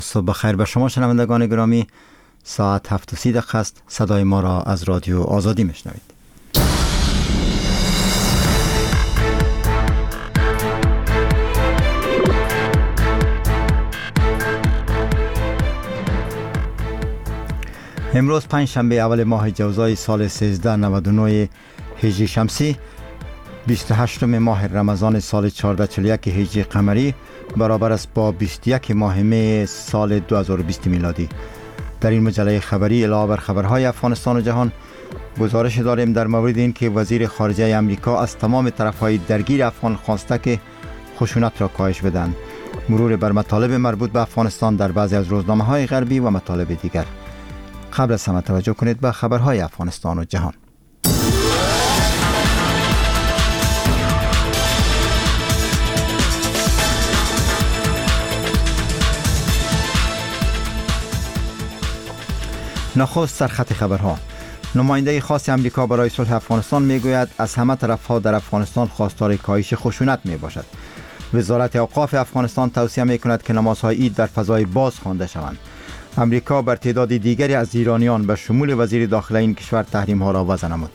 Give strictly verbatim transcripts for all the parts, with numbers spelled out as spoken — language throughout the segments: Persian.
صبح بخیر به شما شنوندگان گرامی. ساعت هفت و سی دقیقه است. صدای ما را از رادیو آزادی میشنوید. امروز پنج شنبه اول ماه جوزای سال سیزده نود و نه هجری شمسی، بیست و هشتم ماه رمضان سال چهارده چهل و یک هجری قمری، برابر است با بیست و یک ماه می سال دو هزار و بیست میلادی. در این مجله خبری علاوه بر خبرهای افغانستان و جهان، گزارش داریم در مورد این که وزیر خارجه امریکا از تمام طرفهای درگیر افغان خواسته که خشونت را کاهش بدهند. مرور بر مطالب مربوط به افغانستان در بعضی از روزنامه‌های غربی و مطالب دیگر. قبل از همه توجه کنید به خبرهای افغانستان و جهان. نخست سرخط خبرها. نماینده خاص امریکا برای صلح افغانستان میگوید از همه طرفها در افغانستان خواستار کاهش خشونت می باشد. وزارت اوقاف افغانستان توصیه می کند که نمازهای عید در فضای باز خوانده شوند. امریکا بر تعداد دیگری از ایرانیان به شمول وزیر داخله این کشور تحریم ها را وضع نمود.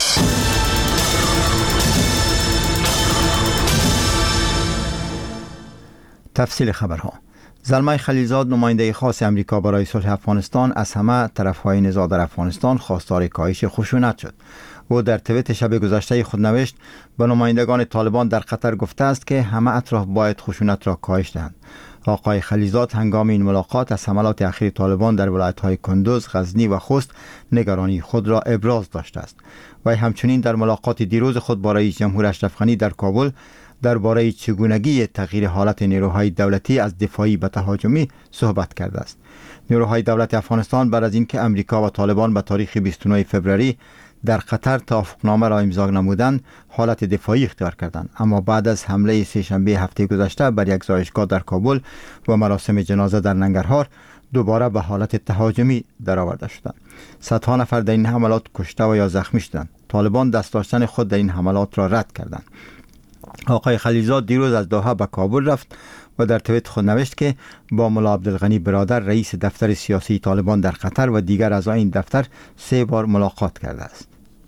تفصیل خبرها. زلمه خلیلزاد، نماینده خاص امریکا برای صلح افغانستان، از همه طرفهای نزاع در افغانستان خواستار کاهش خشونت شد. او در توییت شب گذشته خود نوشت به نمایندگان طالبان در قطر گفته است که همه اطراف باید خشونت را کاهش دهند. آقای خلیلزاد هنگام این ملاقات از حملات اخیر طالبان در ولایت‌های کندوز، غزنی و خوست نگرانی خود را ابراز داشته است. و همچنین در ملاقات دیروز خود با رئیس جمهور اشرف غنی در کابل درباره چگونگی تغییر حالت نیروهای دولتی از دفاعی به تهاجمی صحبت کرده است. نیروهای دولت افغانستان بعد از اینکه امریکا و طالبان به تاریخ بیست و نه فوریه در قطر توافقنامه را امضا نمودند، حالت دفاعی اختیار کردند، اما بعد از حمله سه‌شنبه هفته گذشته بر یک زایشگاه در کابل و مراسم جنازه در ننگرهار دوباره به حالت تهاجمی درآورده شدند. صدها نفر در این حملات کشته و یا زخمی شدند. طالبان دست داشتن خود در این حملات را رد کردند. آقای خلیلزاد دیروز از دوحه به کابل رفت و در توییت خود نوشت که با ملا عبدالغنی برادر، رئیس دفتر سیاسی طالبان در قطر و دیگر اعضای این دفتر سه بار ملاقات کرده است.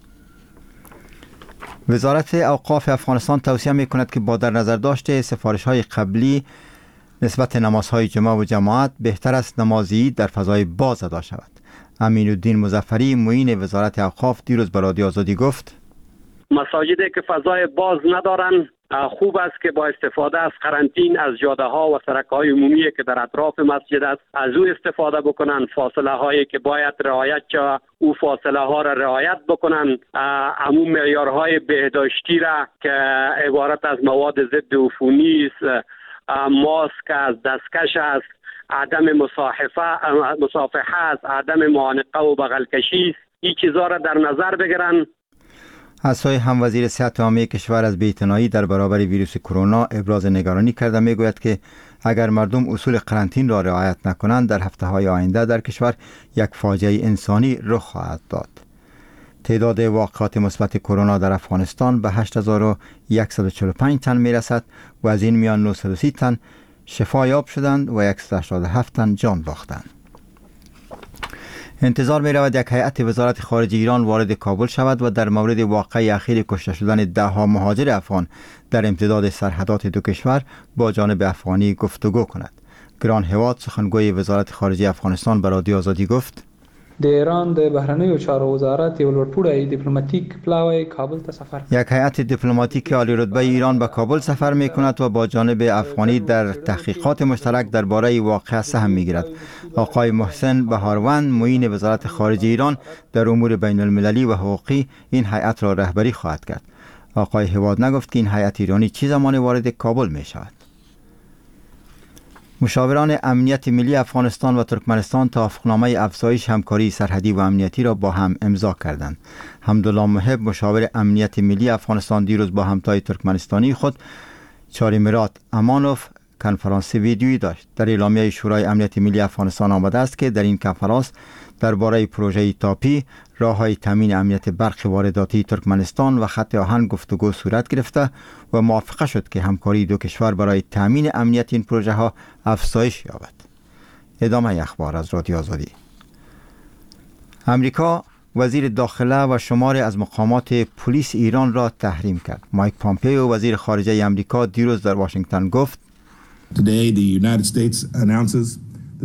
وزارت اوقاف افغانستان توصیه می کند که با در نظر داشته سفارش های قبلی نسبت نمازهای جمعه و جماعت، بهتر است نماز عید در فضای باز ادا شود. امین الدین مظفری، معین وزارت اوقاف، دیروز به رادیو آزادی گفت مساجدی که فضای باز ندارن خوب است که با استفاده از قرنطین از جاده ها و سرک های عمومی که در اطراف مسجد است از او استفاده بکنن. فاصله هایی که باید رعایت شود او فاصله ها را رعایت بکنن. عموم معیارهای بهداشتی را که عبارت از مواد ضد عفونی است، ماسک است، دستکش است، عدم مصاحفه مصافحه است، عدم معانقه و بغل کشی است، این چیزا را در نظر بگیرن. از سوی هم وزیر صحت عامه کشور از بی‌اعتنایی در برابر ویروس کرونا ابراز نگرانی کرده. میگوید که اگر مردم اصول قرنطین را رعایت نکنند در هفته‌های آینده در کشور یک فاجعه انسانی رخ خواهد داد. تعداد واقعات مثبت کرونا در افغانستان به هشت هزار و صد و چهل و پنج تن میرسد و از این میان نهصد و سی تن شفا یاب شدند و صد و هشتاد و هفت تن جان باختند. انتظار می رود یک هیئت وزارت خارجه ایران وارد کابل شود و در مورد واقعه اخیر کشته شدن ده ها مهاجر افغان در امتداد سرحدات دو کشور با جانب افغانی گفتگو کند. گران هواد، سخنگوی وزارت خارجه افغانستان، به رادیو آزادی گفت د ایران د بهرنیو چارو وزارت یو لوړپوړی دیپلماتیک پلاوی کابل ته سفر یک هیئت دیپلماتیک عالی رتبه ایران به کابل سفر می کند و با جانب افغانی در تحقیقات مشترک درباره واقعه سهم می گیرد. آقای محسن بهاروند، معین وزارت خارجه ایران در امور بین المللی و حقوقی، این هیئت را رهبری خواهد کرد. آقای هواد نگفت که این هیئت ایرانی چه زمان وارد کابل می شود. مشاوران امنیت ملی افغانستان و ترکمنستان توافقنامه افزایش همکاری سرحدی و امنیتی را با هم امضا کردند. حمدالله محب، مشاور امنیت ملی افغانستان، دیروز با همتای ترکمنستانی خود چاریمرات امانوف کنفرانس ویدیویی داشت. در اعلامیه شورای امنیت ملی افغانستان آمده است که در این کنفرانس درباره پروژه تاپی، راه‌های تامین امنیت برق وارداتی ترکمنستان و خط آهن گفتگو صورت گرفته و موافقه شد که همکاری دو کشور برای تامین امنیت این پروژه ها افزایش یابد. ادامه اخبار از رادیو آزادی. امریکا وزیر داخله و شماری از مقامات پلیس ایران را تحریم کرد. مایک پامپئو وزیر خارجه امریکا دیروز در واشنگتن گفت Today the United States announces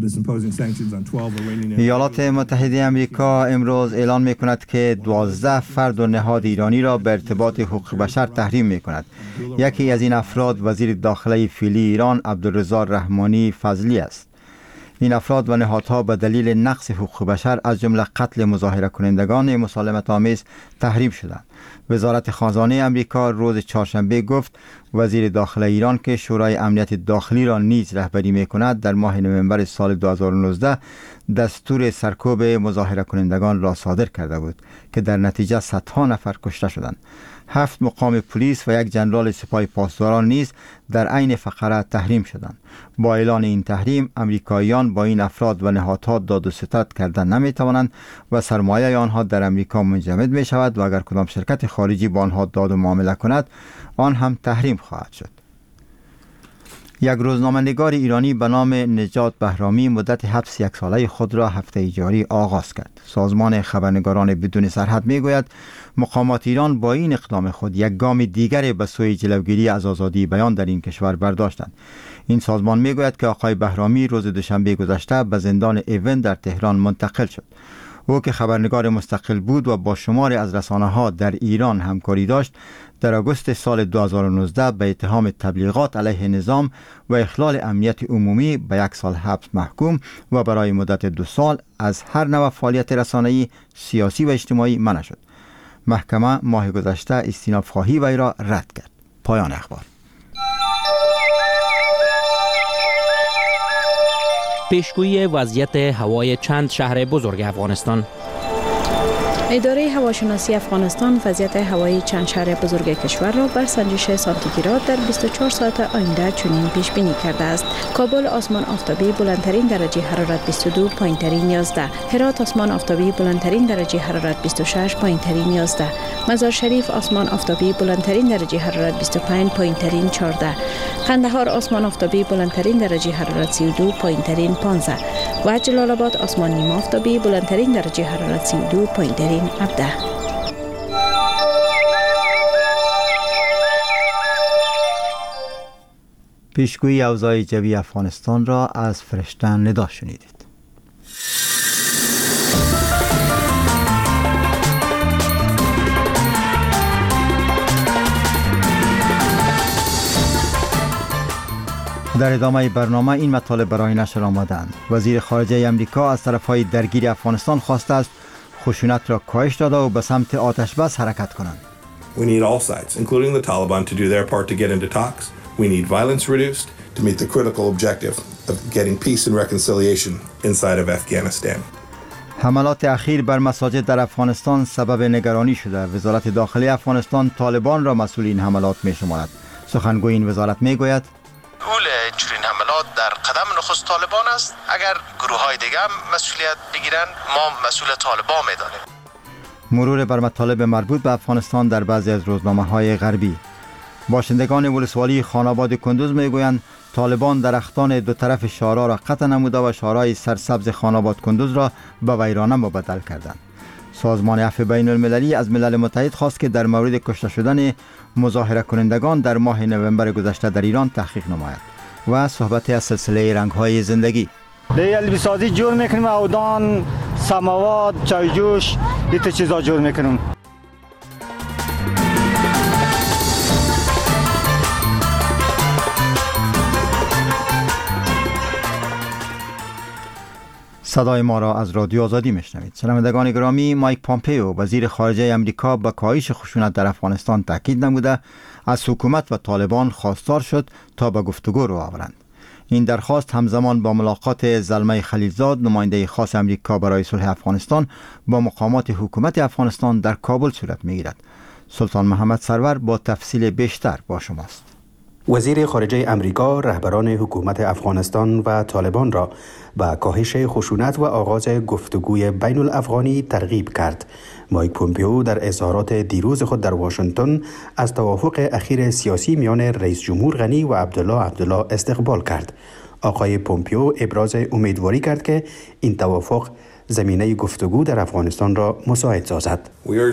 ایالات متحده امریکا امروز اعلان می کند که دوازده فرد و نهاد ایرانی را به ارتباط حقوق بشر تحریم می کند. یکی از این افراد وزیر داخله فعلی ایران عبدالرضا رحمانی فضلی است. این افراد و نهادها به دلیل نقض حقوق بشر از جمله قتل مظاهره کنندگان مسالمت آمیز تحریم شدند. وزارت خزانه امریکا روز چهارشنبه گفت وزیر داخله ایران که شورای امنیت داخلی را نیز رهبری می کند در ماه نوامبر سال دو هزار و نوزده دستور سرکوب مظاهره کنندگان را صادر کرده بود که در نتیجه صدها نفر کشته شدند. هفت مقام پلیس و یک جنرال سپاه پاسداران نیز در عین فقره تحریم شدند. با اعلان این تحریم امریکاییان با این افراد و نهادها داد و ستد کردن نمی توانند و سرمایه آنها در امریکا منجمد می شود و اگر کدام شرکت خارجی با آنها داد و معامله کند آن هم تحریم خواهد شد. یک روزنامه‌نگار ایرانی به نام نجات بهرامی مدت حبس یک ساله خود را هفته جاری آغاز کرد. سازمان خبرنگاران بدون سرحد میگوید مقامات ایران با این اقدام خود یک گام دیگر به سوی جلوگیری از آزادی بیان در این کشور برداشتند. این سازمان میگوید که آقای بهرامی روز دوشنبه گذشته به زندان ایون در تهران منتقل شد. او که خبرنگار مستقل بود و با شماری از رسانه‌ها در ایران همکاری داشت، در آگوست سال دو هزار و نوزده به اتهام تبلیغات علیه نظام و اخلال امنیت عمومی به یک سال حبس محکوم و برای مدت دو سال از هر نوع فعالیت رسانه‌ای، سیاسی و اجتماعی منع شد. محکمه ماه گذشته استیناف خواهی وی را رد کرد. پایان اخبار. پیشگویی وضعیت هوای چند شهر بزرگ افغانستان. اداره هواشناسی افغانستان وضعیت هوایی چند شهر بزرگ کشور را بر سنجش سانتیگراد در بیست و چهار ساعت آینده چنین پیش بینی کرده است. کابل آسمان آفتابی بلندترین درجه حرارت بیست و دو، پایینترین یازده. هرات آسمان آفتابی بلندترین درجه حرارت بیست و شش، پایینترین یازده. مزار شریف آسمان آفتابی بلندترین درجه حرارت بیست و پنج، پایینترین چهارده. قندهار آسمان آفتابی بلندترین درجه حرارت سی و دو، پایینترین پانزده. و جلال آباد آسمان نیم آفتابی بلندترین درجه حرارت سی و دو، پایینترین هفده. پیشگویی اوضاع جوی افغانستان را از فرشته ندا شنیدید. در ادامه برنامه این مطالب برای نشر آمدند. وزیر خارجه امریکا از طرفهای درگیر افغانستان خواسته است خشونت را کاهش داده و به سمت آتش بس حرکت کنند. We need all sides, including the Taliban, to do their part to get into talks. We need violence reduced to meet the critical objective of getting peace and reconciliation inside of Afghanistan. حملات اخیر بر مساجد در افغانستان سبب نگرانی شده. وزارت داخلی افغانستان طالبان را مسئول این حملات می شمارد. سخنگوی این وزارت می گوید اول چنین حملات در قدم نخست طالبان است. اگر گروه های دیگه هم مسئولیت بگیرن ما مسئول طالبان می دانیم. مرور بر مطالب مربوط به افغانستان در بعضی از روزنامه های غربی. باشندگان ولسوالی خاناباد کندوز می گویند طالبان درختان دو طرف شارع را قطع نموده و شارع سرسبز خاناباد کندوز را به ویرانه مبدل کردند. سازمان عفو بین المللی از ملل متحد خواست که در مورد کشته شدن مظاهره کنندگان در ماه نوامبر گذشته در ایران تحقیق نماید. و صحبت از سلسله رنگ‌های زندگی. دیگه البسازی جور میکنیم، اودان، سماوات، چایجوش، این چیزا جور میکنیم. صدای ما را از رادیو آزادی میشنوید. شنوندگان گرامی، مایک پامپئو وزیر خارجه امریکا به کاهش خشونت در افغانستان تاکید نموده از حکومت و طالبان خواستار شد تا به گفتگو رو آورند. این درخواست همزمان با ملاقات زلمه خلیلزاد نماینده خاص امریکا برای صلح افغانستان با مقامات حکومت افغانستان در کابل صورت میگیرد. سلطان محمد سرور با تفصیل بیشتر با شماست. وزیر خارجه امریکا رهبران حکومت افغانستان و طالبان را به کاهش خشونت و آغاز گفتگوی بین الافغانی ترغیب کرد. مایک پومپئو در اظهارات دیروز خود در واشنگتن از توافق اخیر سیاسی میان رئیس جمهور غنی و عبدالله عبدالله استقبال کرد. آقای پومپیو ابراز امیدواری کرد که این توافق زمینه گفتگو در افغانستان را مساعد سازد.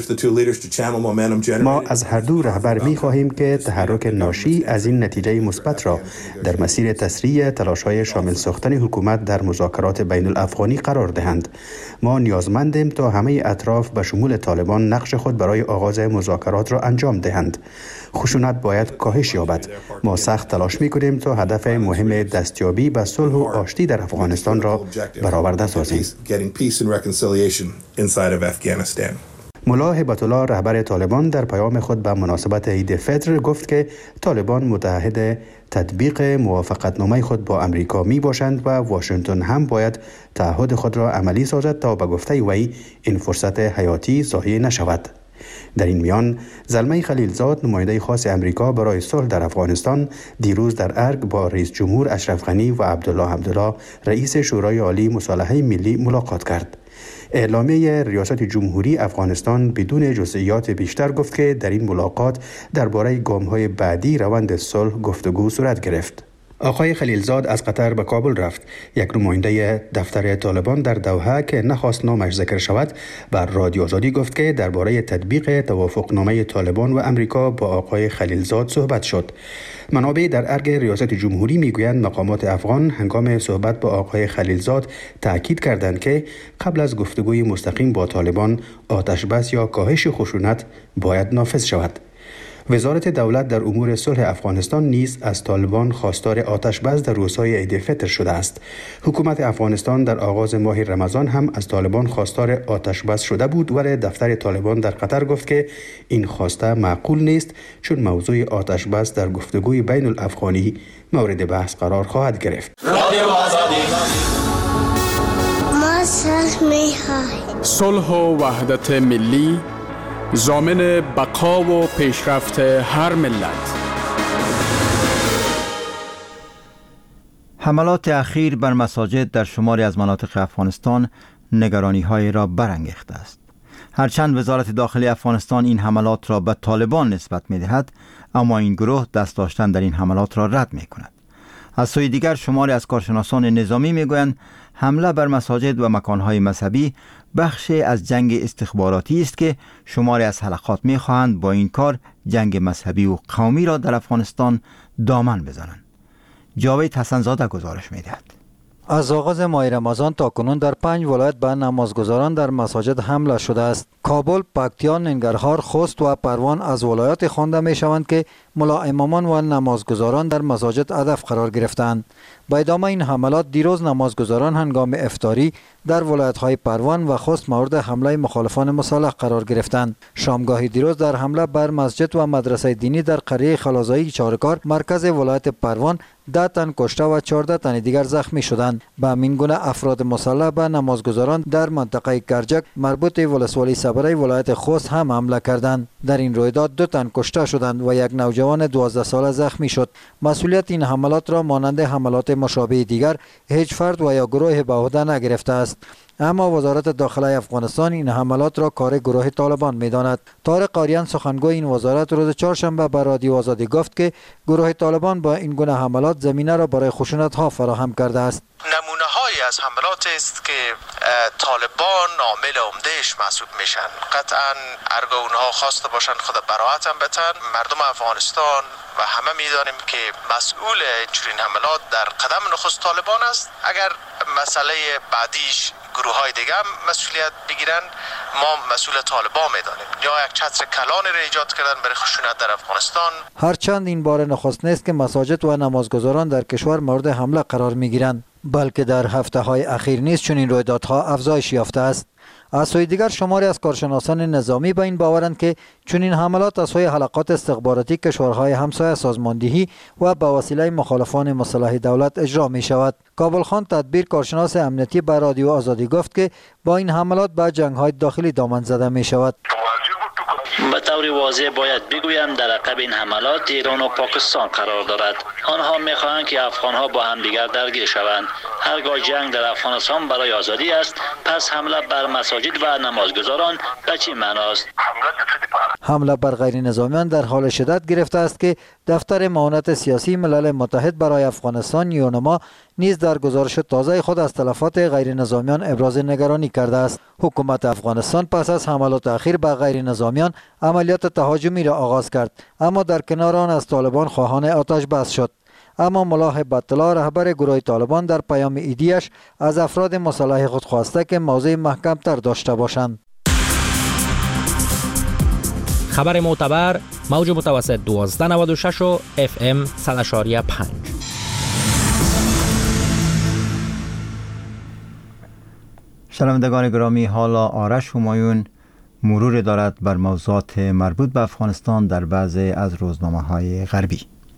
ما از هر دو رهبر می خواهیم که تحرک ناشی از این نتیجه مثبت را در مسیر تسریع تلاش‌های شامل ساختن حکومت در مذاکرات بین الافغانی قرار دهند. ما نیازمندیم تا همه اطراف به شمول طالبان نقش خود برای آغاز مذاکرات را انجام دهند. خشونت باید کاهش یابد. ما سخت تلاش می کنیم تا هدف مهم دستیابی به صلح و آشتی در افغانستان را برآورده سازیم. ملا هبت الله رهبر طالبان در پیام خود به مناسبت عید فطر گفت که طالبان متعهد تطبیق موافقتنامه خود با امریکا می باشند و واشنگتن هم باید تعهد خود را عملی سازد تا به گفته وی این فرصت حیاتی ضایع نشود. در این میان زلمه خلیلزاد نماینده خاص امریکا برای صلح در افغانستان دیروز در ارگ با رئیس جمهور اشرف غنی و عبدالله عبدالله رئیس شورای عالی مصالحه ملی ملاقات کرد. اعلامیه ریاست جمهوری افغانستان بدون جزئیات بیشتر گفت که در این ملاقات درباره گام‌های بعدی روند صلح گفتگو صورت گرفت. آقای خلیلزاد از قطر به کابل رفت. یک نماینده دفتر طالبان در دوحه که نخواست نامش ذکر شود بر رادیو آزادی گفت که درباره تطبیق توافقنامه طالبان و امریکا با آقای خلیلزاد صحبت شد. منابع در ارگ ریاست جمهوری میگویند مقامات افغان هنگام صحبت با آقای خلیلزاد تاکید کردند که قبل از گفتگوی مستقیم با طالبان آتش بس یا کاهش خشونت باید نافذ شود. وزارت دولت در امور صلح افغانستان نیز از طالبان خواستار آتش بس در روزهای عید فطر شده است. حکومت افغانستان در آغاز ماه رمضان هم از طالبان خواستار آتش بس شده بود، ولی دفتر طالبان در قطر گفت که این خواسته معقول نیست چون موضوع آتش بس در گفتگوی بین الافغانی مورد بحث قرار خواهد گرفت. صلح و وحدت ملی ضامن بقا و پیشرفت هر ملت. حملات اخیر بر مساجد در شماری از مناطق افغانستان نگرانی‌های را برانگیخته است. هرچند وزارت داخلی افغانستان این حملات را به طالبان نسبت می‌دهد، اما این گروه دست داشتن در این حملات را رد می‌کند. از سوی دیگر شماری از کارشناسان نظامی می‌گویند حمله بر مساجد و مکان‌های مذهبی بخشی از جنگ استخباراتی است که شماری از حلقات می‌خواهند با این کار جنگ مذهبی و قومی را در افغانستان دامن بزنند. جاوید حسن‌زاده گزارش می‌دهد. از آغاز ماه رمضان تا کنون در پنج ولایت به نمازگزاران در مساجد حمله شده است. کابل، پکتیا، ننگرهار، خوست و پروان از ولایات خوانده می شوند که ملا امامان و نمازگزاران در مساجد هدف قرار گرفتند. با ادامه این حملات دیروز نمازگزاران هنگام افطاری در ولایت‌های پروان و خوست مورد حمله مخالفان مصالح قرار گرفتند. شامگاه دیروز در حمله بر مسجد و مدرسه دینی در قریه خلازایی چارکار مرکز ولایت پروان ده تن کشته و چهارده تن دیگر زخمی شدند. به همین گونه افراد مسلح به نمازگزاران در منطقه کرجک مربوط ولسوالی صبری ولایت خوست هم حمله کردند. در این رویداد دو تن کشته شدند و یک نوجوان دوازده ساله زخمی شد. مسئولیت این حملات را مانند حملات مشابه دیگر هیچ فرد و یا گروه به عهده نگرفته است. اما وزارت داخلی افغانستان این حملات را کار گروه طالبان می‌داند. طارق آریان سخنگوی این وزارت روز چهارشنبه به رادیو آزادی گفت که گروه طالبان با این گونه حملات زمینه را برای خشونت‌ها فراهم کرده است. نمونه هایی از حملات است که طالبان عامل عمدهش محسوب میشن. قطعا ارگاه اونها خواسته باشن خود براءت هم بتن. مردم افغانستان و همه میدانیم که مسئول چنین حملات در قدم نخست طالبان است. اگر مسئله بعدیش گروه های دیگه هم مسئولیت بگیرن، ما مسئول طالبان میدانیم. یا یک چتر کلان را ایجاد کردن برای خشونت در افغانستان. هرچند این بار نخست نیست که مساجد و نمازگزاران در کشور مورد حمله قرار میگیرند، بلکه در هفته های اخیر نیز چنین رویدادها افزایش یافته است. از سوی دیگر شماری از کارشناسان نظامی به این باورند که چنین حملات از سوی حلقات استخباراتی کشورهای همسایه سازماندهی و به وسیله مخالفان مسلح دولت اجرا می شود. کابل خان تدبیر کارشناس امنیتی به رادیو آزادی گفت که با این حملات به جنگ‌های داخلی دامن زده می شود. به طور واضح باید بگویم در عقب این حملات ایران و پاکستان قرار دارد. آنها میخواهند که افغانها با همدیگر درگیر شوند. هرگاه جنگ در افغانستان برای آزادی است، پس حمله بر مساجد و نمازگزاران به چه معناست؟ حمله بر غیر نظامیان در حال شدت گرفته است که دفتر معاونت سیاسی ملل متحد برای افغانستان یونما نیز در گزارش تازه خود از تلفات غیر نظامیان ابراز نگرانی کرده است. حکومت افغانستان پس از حملات اخیر به غیر نظامیان عملیات تهاجمی را آغاز کرد، اما در کنار آن از طالبان خواهان آتش بس شد. اما ملا هیبت الله رهبر گروه طالبان در پیام ایدیش از افراد مسلح خود خواسته که موضع محکم تر داشته باشند. خبر معتبر موج متوسط دوازده نود و شش و اف ام صد و شش و پنج. شنوندگان گرامی، حالا آرش همایون مرور دارد بر موضوعات مربوط به افغانستان در بعضی از روزنامه‌های غربی.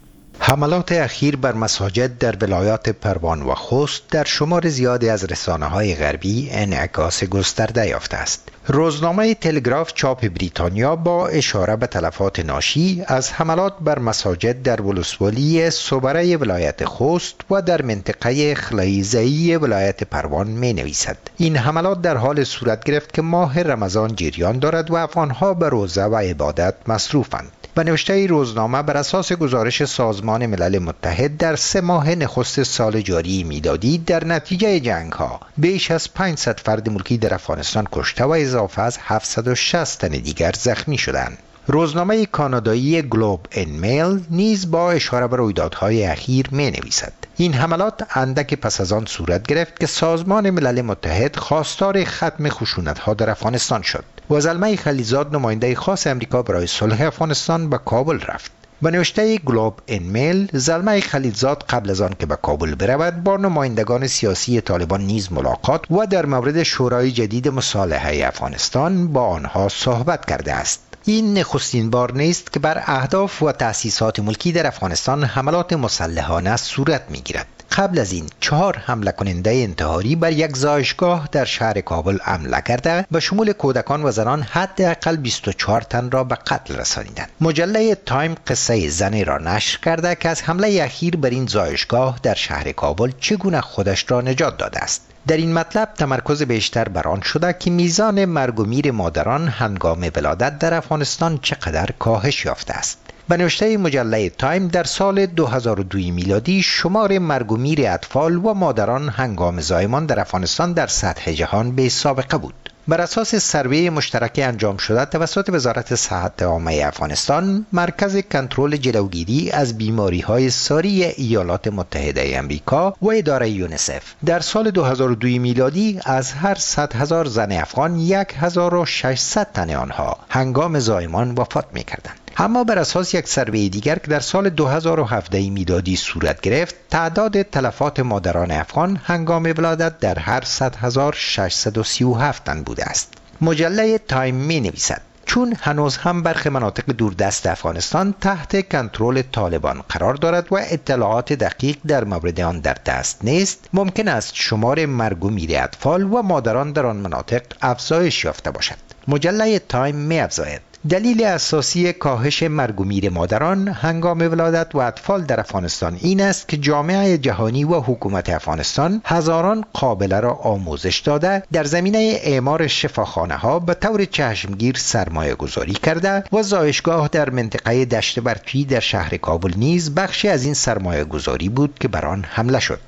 حملات اخیر بر مساجد در ولایات پروان و خوست در شمار زیادی از رسانه‌های غربی انعکاس گسترده یافته است. روزنامه تلگراف چاپ بریتانیا با اشاره به تلفات ناشی از حملات بر مساجد در ولسوالی صبره ولایت خوست و در منطقه خلیزه‌ای ولایت پروان می نویسد: این حملات در حال صورت گرفت که ماه رمضان جریان دارد و افغانها به روزه و عبادت مصروفند. به نوشته روزنامه بر اساس گزارش سازمان ملل متحد در سه ماه نخست سال جاری میلادی در نتیجه جنگ ها بیش از پانصد فرد ملکی در افغانستان کشته و اضافه از هفتصد و شصت تن دیگر زخمی شدند. روزنامه کانادایی گلوب ان میل نیز با اشاره به رویدادهای اخیر می نویسد: این حملات اندک پس از آن صورت گرفت که سازمان ملل متحد خواستار ختم خشونت‌ها در افغانستان شد و زلمه خلیزاد نماینده خاص امریکا برای صلح افغانستان به کابل رفت. به نوشته گلوب ان میل، زلمه خلیزاد قبل از آن که به کابل برود با نمایندگان سیاسی طالبان نیز ملاقات و در مورد شورای جدید مصالحه افغانستان با آنها صحبت کرده است. این نخستین بار نیست که بر اهداف و تأسیسات ملکی در افغانستان حملات مسلحانه صورت می‌گیرد. قبل از این چهار حمله کننده انتحاری بر یک زایشگاه در شهر کابل حمله کرده به شمول کودکان و زنان حداقل بیست و چهار تن را به قتل رسانیدند. مجله تایم قصه زنی را نشر کرده که از حمله اخیر بر این زایشگاه در شهر کابل چگونه خودش را نجات داده است. در این مطلب تمرکز بیشتر بر آن شده که میزان مرگ و میر مادران هنگام ولادت در افغانستان چقدر کاهش یافته است. به نوشته مجله تایم در سال دو هزار و دو میلادی شمار مرگ و میر اطفال و مادران هنگام زایمان در افغانستان در سطح جهان بی سابقه بود. بر اساس سروی مشترک انجام شده توسط وزارت صحت عامه افغانستان، مرکز کنترل جلوگیری از بیماری‌های ساری ایالات متحده آمریکا و اداره یونیسف در سال دو هزار و دو میلادی از هر صد هزار زن افغان یک هزار و ششصد تن آنها هنگام زایمان وفات می‌کردند. اما بر اساس یک سروی دیگر که در سال دو هزار و هفده میلادی صورت گرفت، تعداد تلفات مادران افغان هنگام ولادت در هر صد هزار ششصد و سی و هفت تن بوده است. مجله تایم می نویسد: چون هنوز هم برخی مناطق دوردست افغانستان تحت کنترل طالبان قرار دارد و اطلاعات دقیق در مورد آن در دست نیست، ممکن است شمار مرگ و میر اطفال و مادران در آن مناطق افزایش یافته باشد. مجله تایم می افزاید: دلیل اساسی کاهش مرگ و میر مادران هنگام ولادت و اطفال در افغانستان این است که جامعه جهانی و حکومت افغانستان هزاران قابله را آموزش داده در زمینه اعمار شفاخانه ها به طور چشمگیر سرمایه گذاری کرده و زایشگاه در منطقه دشت برفی در شهر کابل نیز بخشی از این سرمایه گذاری بود که بر آن حمله شد.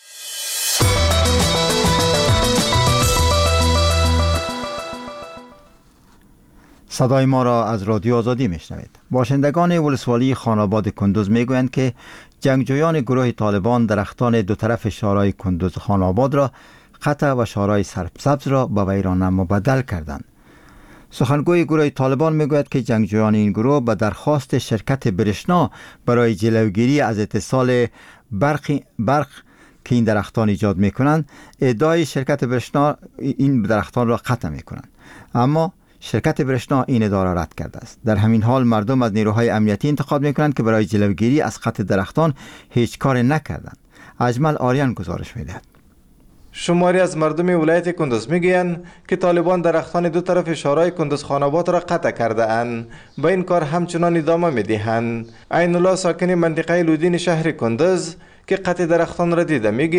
صدای ما را از رادیو آزادی میشنوید. باشندگان ولسوالی خاناباد کندوز میگویند که جنگجویان گروه طالبان درختان دو طرف شارع کندوز خاناباد را قطع و شارع سرسبز را به ویرانه مبدل کردند. سخنگوی گروه طالبان میگوید که جنگجویان این گروه به درخواست شرکت برشنا برای جلوگیری از اتصال برق برق که این درختان ایجاد میکنند، ادعای شرکت برشنا این درختان را قطع میکنند، اما شرکت برشنا این ادعا را رد کرده است. در همین حال مردم از نیروهای امنیتی انتقاد میکنند که برای جلوگیری از قطع درختان هیچ کار نکردند. اجمل آریان گزارش میدهد. شماری از مردم ولایت کندوز میگویند که طالبان درختان دو طرف شارع کندوز خاناباد را قطع کرده اند و این کار همچنان ادامه میدهند. عین الله ساکن منطقه لودین شهر کندوز که قطع درختان را دیده میگوید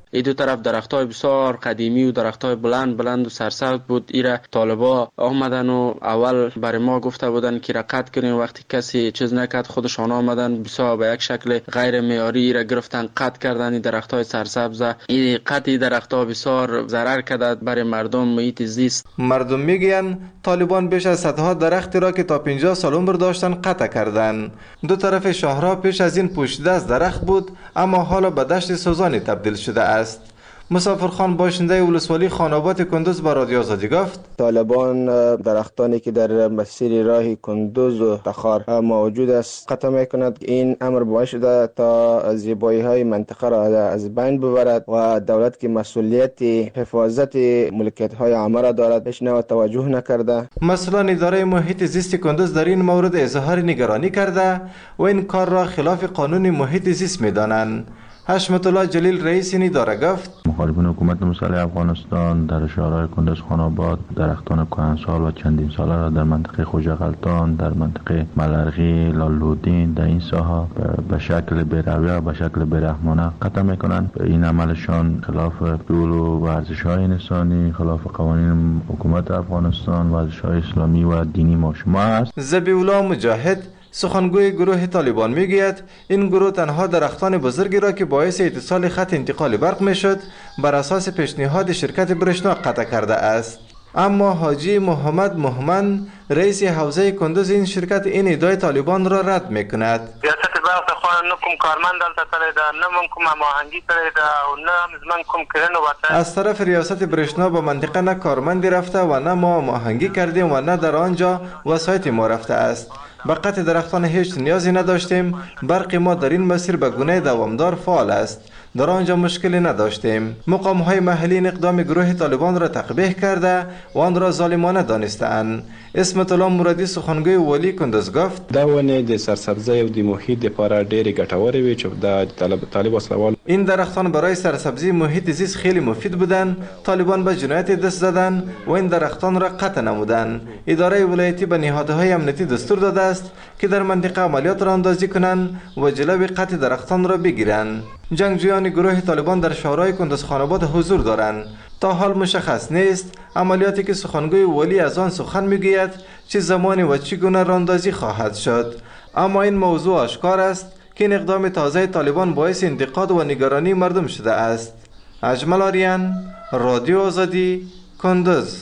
این دو طرف درختای بسیار قدیمی و درختای بلند بلند و سرسبز بود. ایره طالبا آمدن و اول برای ما گفته بودن که را قطع کنین. وقتی کسی چیز نکرد خودشان آمدن بسیار به یک شکل غیر معیاری را گرفتن قطع کردن. این درختای سرسبز این قطع درختها بسیار ضرر کرده برای مردم محیط زیست. مردم میگن طالبان بیش از صدها درختی را که تا پنجاه سال عمر داشتن قطع کردند. دو طرف شهرها پیش از این پوشیده از درخت بود، اما حالا به دشت سوزانی تبدیل شده است. مسافر خان باشنده ولسوالی خاناباد کندوز با رادیو آزادی گفت طالبان درختانی که در مسیر راه کندوز و تخار موجود است قطع میکند. این امر باعث شده تا زیبایی های منطقه را از بین ببرد و دولت که مسئولیت حفاظت ملکیت های عامه را دارد بهش نو توجه نکرده. مثلا اداره محیط زیست کندوز در این مورد اظهار نگرانی کرده و این کار را خلاف قانون محیط زیست میدانند. حشمت الله جلیل رئیس این اداره گفت مخالفین حکومت مسلح افغانستان در شهرهای کندوز خاناباد درختان کهنسال و چندین ساله را در منطقه خوجغلطان، در منطقه ملرغی، لالودین در این ساحه به شکل بی‌رویه و به شکل بی‌رحمانه قطع میکنند. این عملشان خلاف اصول و ورزش‌های انسانی، خلاف قوانین حکومت افغانستان، ورزش‌های اسلامی و دینی ما شما است. ذبیح‌الله مجاهد سخنگوی گروه طالبان میگوید این گروه تنها درختان بزرگی را که باعث اتصال خط انتقال برق میشد بر اساس پیشنهاد شرکت برشنا قطع کرده است. اما حاجی محمد محمد رئیس حوزه کندوز این شرکت این ادعای طالبان را رد میکند. ریاست برق خو نه کوم کارمند دلته کړی دا نه من کوم هماهنګي کړی دا او نه من کوم کړنو وته. از طرف ریاست برشنا به منطقه نه کارمندی رفته و نه ما هماهنگی کردیم و نه در آنجا وسایط ما رفته است. به قطع درختان هیچ نیازی نداشتیم. برق ما در این مسیر به گونه دوامدار فعال است. در آنجا مشکلی نداشتیم. مقام های محلی این اقدام گروه طالبان را تقبیح کرده و آن را ظالمانه دانسته‌اند. اسمت الله مرادی سخنگوی والی کندوز گفت دا ونه د سرسبزی او د محیط لپاره ډېرې ګټورې وي چې د طالب وسلوال این درختان برای سرسبزی محیط زیست خیلی مفید بودند. طالبان به جنایت دست زدند و این درختان را قطع نمودند. اداره ولایتی به نهادهای امنیتی دستور داده است که در منطقه عملیات را اندازی کنند و جلوی قطع درختان را بگیرند. جنگجویان گروه طالبان در شهرهای کندوز خاناباد حضور دارند. تا حال مشخص نیست عملیاتی که سخنگوی ولی از آن سخن میگوید چه زمانی و چگونه راندازی خواهد شد. اما این موضوع آشکار است که این اقدام تازه طالبان باعث انتقاد و نگرانی مردم شده است. اجمل آریان، رادیو آزادی، کندوز.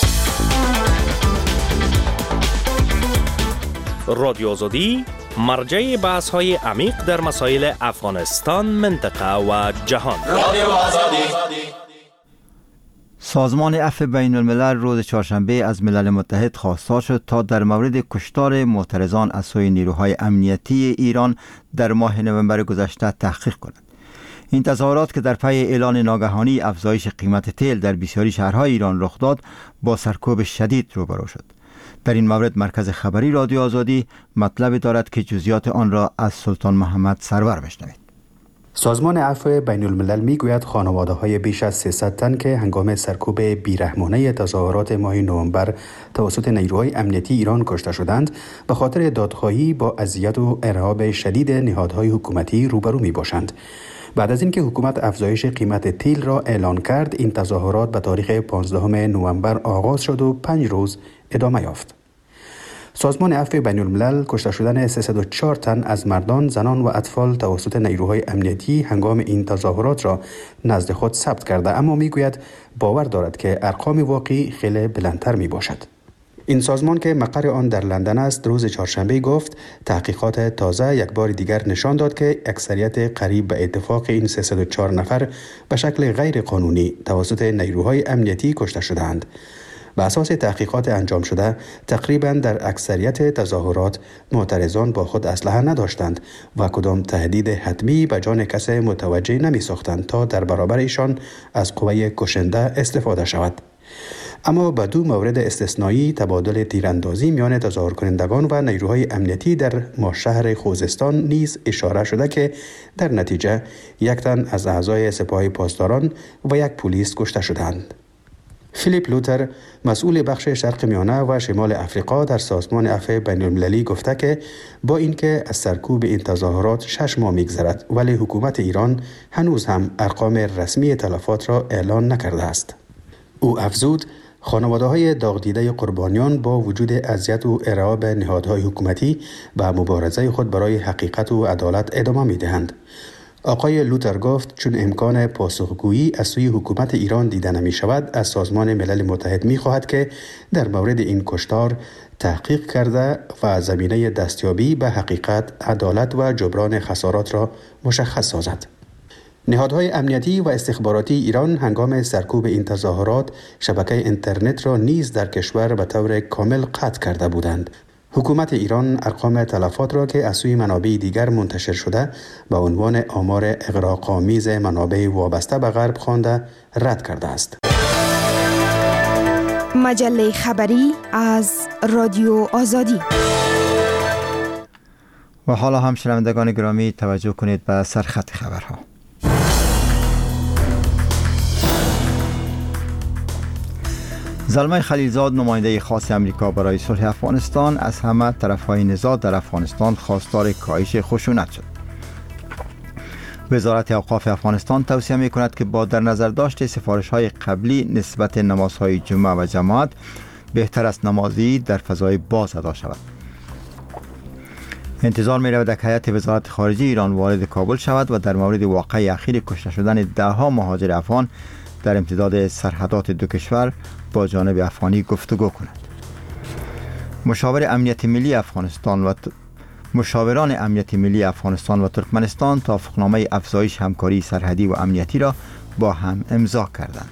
رادیو آزادی مرجع بحث های عمیق در مسائل افغانستان، منطقه و جهان. رادیو آزادی. سازمان عفو بین الملل روز چهارشنبه از ملل متحد خواستار شد تا در مورد کشتار معترضان از سوی نیروهای امنیتی ایران در ماه نوامبر گذشته تحقیق کند. این تظاهرات که در پی اعلان ناگهانی افزایش قیمت تیل در بسیاری شهرهای ایران رخ داد، با سرکوب شدید روبرو شد. در این مورد مرکز خبری رادیو آزادی مطلب دارد که جزئیات آن را از سلطان محمد سرور بشنوید. سازمان عفو بین الملل میگوید خانواده های بیش از سیصد تن که هنگام سرکوب بیرحمانه تظاهرات ماه نوامبر توسط نیروهای امنیتی ایران کشته شدند به خاطر دادخواهی با اذیت و ارهاب شدید نهادهای حکومتی روبرو می باشند. بعد از اینکه حکومت افزایش قیمت تیل را اعلان کرد، این تظاهرات به تاریخ پانزدهم نوامبر آغاز شد و پنج روز ادامه یافت. سازمان عفو بین الملل کشته شدن سیصد و چهار تن از مردان، زنان و اطفال توسط نیروهای امنیتی هنگام این تظاهرات را نزد خود ثبت کرده، اما میگوید باور دارد که ارقام واقعی خیلی بلندتر می باشد. این سازمان که مقر آن در لندن است روز چهارشنبه گفت تحقیقات تازه یک بار دیگر نشان داد که اکثریت قریب به اتفاق این سیصد و چهار نفر به شکل غیر قانونی توسط نیروهای امنیتی کشته شدند. به اساس تحقیقات انجام شده تقریبا در اکثریت تظاهرات معترضان با خود اسلحه نداشتند و کدام تهدید حتمی به جان کسی متوجه نمی ساختند تا در برابر ایشان از قوه کشنده استفاده شود. اما به دو مورد استثنایی تبادل تیراندازی میان تظاهر کنندگان و نیروهای امنیتی در ماشهر خوزستان نیز اشاره شده که در نتیجه یک تن از اعضای سپاه پاسداران و یک پلیس کشته شدند. فیلیپ لوتر مسئول بخش شرق میانه و شمال افریقا در سازمان عفو بین المللی گفته که با اینکه از سرکوب این تظاهرات شش ماه میگذرد ولی حکومت ایران هنوز هم ارقام رسمی تلفات را اعلان نکرده است. او افزود خانواده‌های داغ-دیده قربانیان با وجود اذیت و ارعاب نهادهای حکومتی به مبارزه خود برای حقیقت و عدالت ادامه می‌دهند. آقای لوتر گفت چون امکان پاسخگویی از سوی حکومت ایران دیده نمی شود، از سازمان ملل متحد می خواهد که در مورد این کشتار تحقیق کرده و زمینه دستیابی به حقیقت، عدالت و جبران خسارات را مشخص سازد. نهادهای امنیتی و استخباراتی ایران هنگام سرکوب این تظاهرات شبکه اینترنت را نیز در کشور به طور کامل قطع کرده بودند. حکومت ایران ارقام تلفات را که از سوی منابع دیگر منتشر شده به عنوان آمار اغراق‌آمیز منابع وابسته به غرب خوانده رد کرده است. مجله خبری از رادیو آزادی. و حالا هم شنوندگان گرامی توجه کنید به سرخط خبرها. زلمه خلیلزاد نماینده خاص امریکا برای صلح افغانستان از همه طرفهای نزاع در افغانستان خواستار کاهش خشونت شد. وزارت اوقاف افغانستان توصیه می کند که با در نظر داشت سفارش های قبلی نسبت نمازهای جمعه و جماعت بهتر است نمازی در فضای باز ادا شود. انتظار می رود که هیئت وزارت خارجه ایران وارد کابل شود و در مورد واقعه اخیر کشته شدن ده ها مهاجر افغان در امتداد سرحدات دو کشور با جانب افغانی گفتگو کند. مشاور امنیت ملی افغانستان و ت... مشاوران امنیت ملی افغانستان و ترکمنستان توافقنامه افزایش همکاری سرحدی و امنیتی را با هم امضا کردند.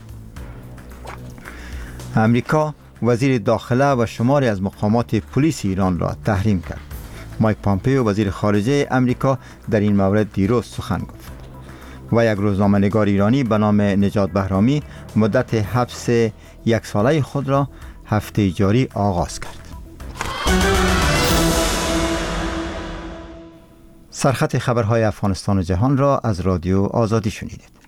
امریکا وزیر داخله و شماری از مقامات پلیس ایران را تحریم کرد. مایک پامپیو وزیر خارجه امریکا در این مورد دیروز سخن گفت. و یک روزنامه‌نگار ایرانی به نام نجات بهرامی مدت حبس یک ساله خود را هفته جاری آغاز کرد. سرخط خبرهای افغانستان و جهان را از رادیو آزادی شنیدید.